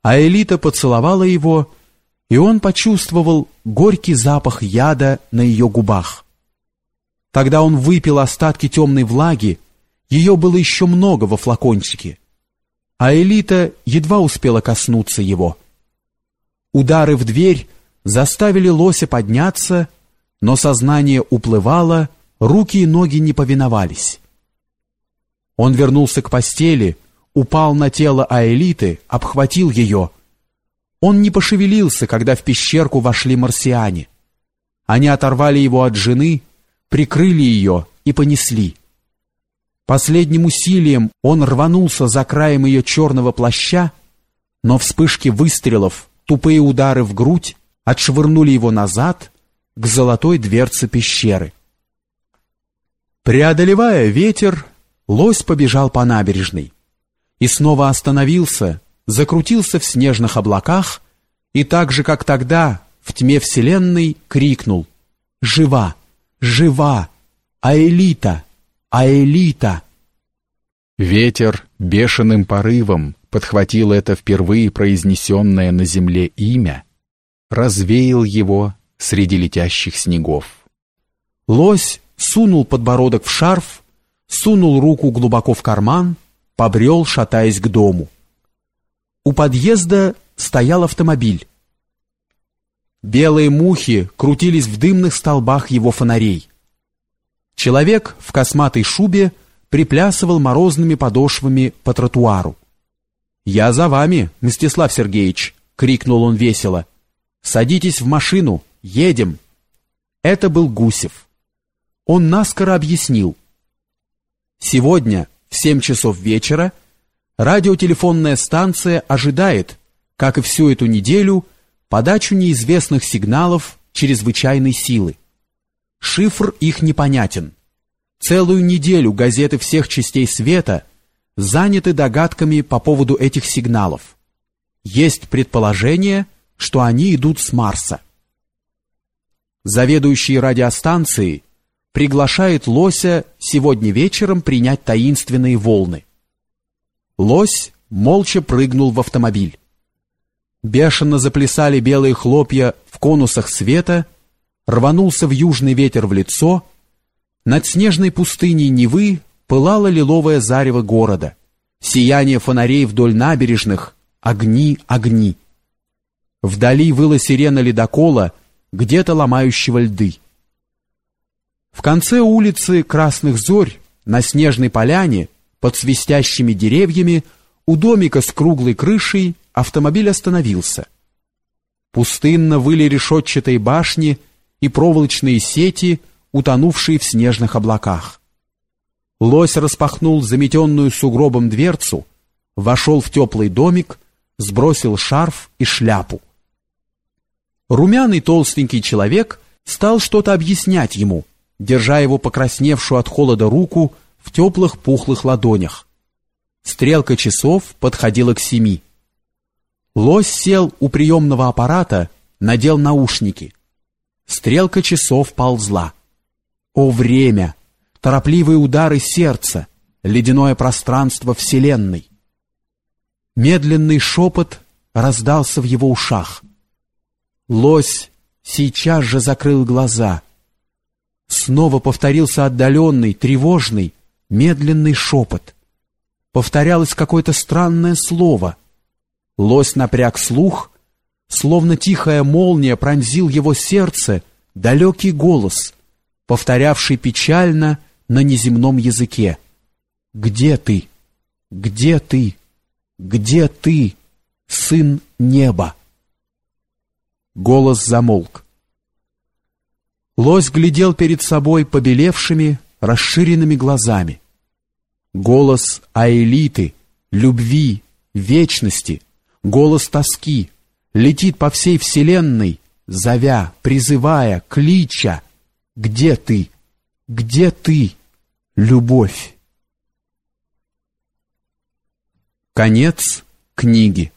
Аэлита поцеловала его, и он почувствовал горький запах яда на ее губах. Тогда он выпил остатки темной влаги, ее было еще много во флакончике. Аэлита едва успела коснуться его. Удары в дверь заставили лося подняться, но сознание уплывало, руки и ноги не повиновались. Он вернулся к постели, упал на тело Аэлиты, обхватил ее. Он не пошевелился, когда в пещерку вошли марсиане. Они оторвали его от жены, прикрыли ее и понесли. Последним усилием он рванулся за краем ее черного плаща, но вспышки выстрелов, тупые удары в грудь отшвырнули его назад к золотой дверце пещеры. Преодолевая ветер, лось побежал по набережной и снова остановился, закрутился в снежных облаках и так же, как тогда, в тьме вселенной, крикнул: «Жива! Жива! Аэлита! Аэлита!» Ветер бешеным порывом подхватил это впервые произнесенное на земле имя, развеял его среди летящих снегов. Лось сунул подбородок в шарф, сунул руку глубоко в карман, побрел, шатаясь к дому. У подъезда стоял автомобиль. Белые мухи крутились в дымных столбах его фонарей. Человек в косматой шубе приплясывал морозными подошвами по тротуару. «Я за вами, Мстислав Сергеевич!» — крикнул он весело. «Садитесь в машину, едем!» Это был Гусев. Он наскоро объяснил. Сегодня в 7 часов вечера радиотелефонная станция ожидает, как и всю эту неделю, подачу неизвестных сигналов чрезвычайной силы. Шифр их непонятен. Целую неделю газеты всех частей света заняты догадками по поводу этих сигналов. Есть предположение, что они идут с Марса. Заведующий радиостанцией приглашает Лося сегодня вечером принять таинственные волны. Лось молча прыгнул в автомобиль. Бешено заплясали белые хлопья в конусах света, рванулся в южный ветер в лицо, над снежной пустыней Невы пылало лиловое зарево города, сияние фонарей вдоль набережных, огни, огни. Вдали выла сирена ледокола, где-то ломающего льды. В конце улицы Красных Зорь, на снежной поляне, под свистящими деревьями, у домика с круглой крышей автомобиль остановился. Пустынно выли решетчатые башни и проволочные сети, утонувшие в снежных облаках. Лось распахнул заметенную сугробом дверцу, вошел в теплый домик, сбросил шарф и шляпу. Румяный толстенький человек стал что-то объяснять ему, держа его покрасневшую от холода руку в теплых пухлых ладонях. Стрелка часов подходила к 7. Лось сел у приемного аппарата, надел наушники. Стрелка часов ползла. О, время! Торопливые удары сердца, ледяное пространство вселенной. Медленный шепот раздался в его ушах. Лось сейчас же закрыл глаза. Снова повторился отдаленный, тревожный, медленный шепот. Повторялось какое-то странное слово. Лось напряг слух, словно тихая молния пронзил его сердце далекий голос, повторявший печально на неземном языке: «Где ты? Где ты? Где ты, сын неба?» Голос замолк. Лось глядел перед собой побелевшими, расширенными глазами. Голос Аэлиты, любви, вечности, голос тоски летит по всей вселенной, зовя, призывая, клича: «Где ты? Где ты, любовь?» Конец книги.